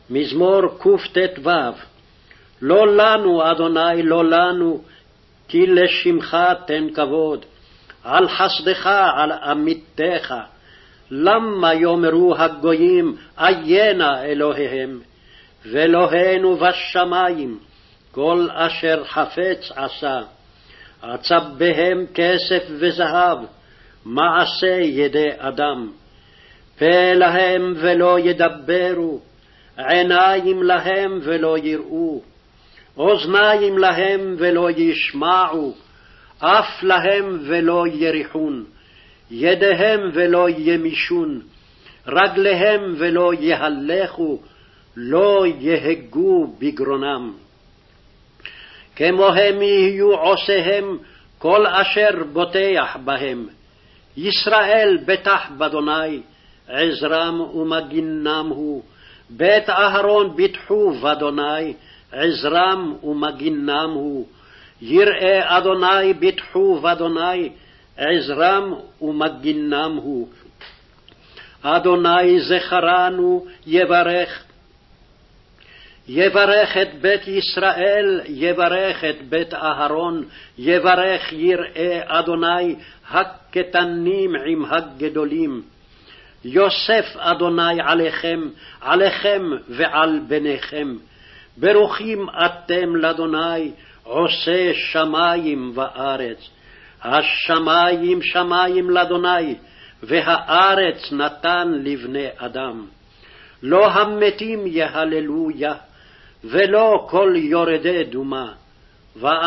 מזמור קט"ו. לא לנו, אדוני, לא לנו, כי לשמך תן כבוד. על חסדך, על אמיתך. למה יאמרו הגויים, עיינה אלוהיהם? ואלוהינו בשמים, כל אשר חפץ עשה. עצב בהם כסף וזהב, מעשה ידי אדם. פה להם ולא ידברו, עיניים להם ולא יראו, אוזניים להם ולא ישמעו, אף להם ולא יריחון, ידיהם ולא ימישון, רגליהם ולא יהלכו, לא יהגו בגרונם. כמוהם יהיו עושיהם כל אשר בוטח בהם. ישראל בטח באדוני, עזרם ומגינם הוא. בית אהרון ביטחו באדוני, עזרם ומגינם הוא. יראי אדוני ביטחו באדוני, עזרם ומגינם הוא. אדוני זכרנו יברך. יברך את בית ישראל, יברך את בית אהרון, יברך יראי אדוני הקטנים עם הגדולים. יוסף אדוני עליכם, עליכם ועל בניכם. ברוכים אתם לאדוני, עושה שמים וארץ. השמים שמים לאדוני, והארץ נתן לבני אדם. לא המתים יהללויה, ולא כל יורדי דומה.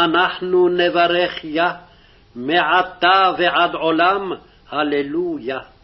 ואנחנו נברך יה, מעתה ועד עולם, הללויה.